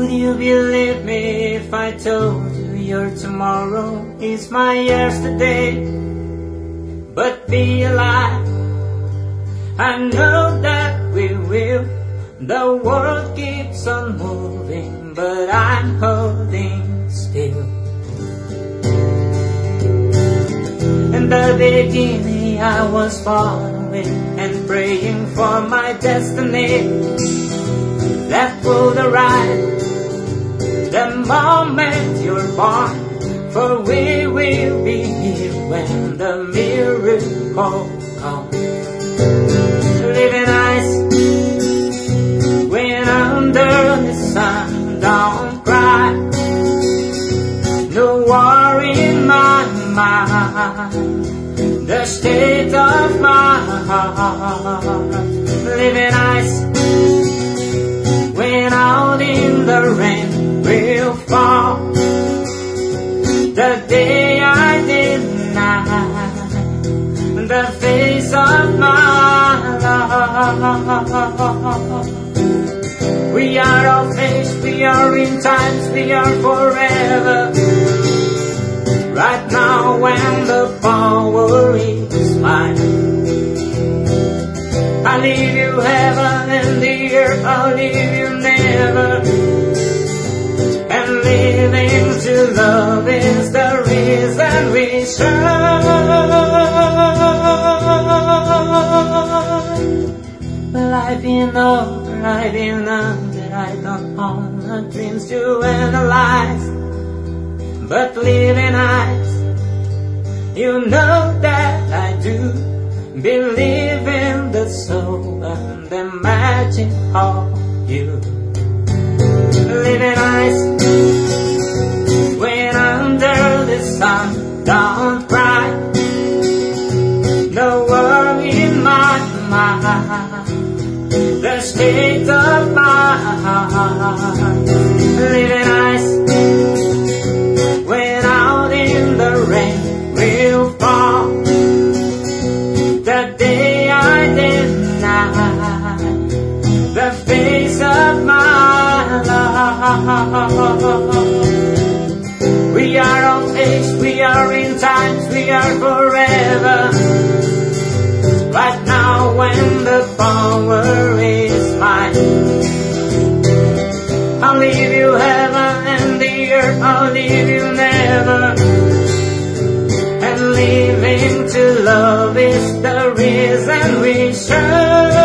Would you believe me if I told you your tomorrow is my yesterday? But be alive, I know that we will. The world keeps on moving, but I'm holding still. In the beginning I was far away and praying for my destiny that would arrive the moment you're born. For we will be here when the miracle comes. Living eyes when under the sun, don't cry. No war in my mind, the state of my heart. Living eyes when out in the rain will fall. The day I deny the face of my love. We are all faced, we are in times, we are forever. Right now when the power is mine, I'll leave you heaven and the earth, I'll leave you never. And living to love is the reason we shine. Well, I've been over, I've been under, I don't own the dreams to analyze. But living eyes, you know that I do believe in the soul and the magic of you. Living eyes when under the sun, don't cry. No worry in my mind, the state of my heart. Living eyes when out in the rain will fall. The day I deny the face of my love. We are all faced, we are in times, we are forever. Right now when the power is mine, I'll leave you heaven and the earth, I'll leave you never. And living to love is the reason we shine.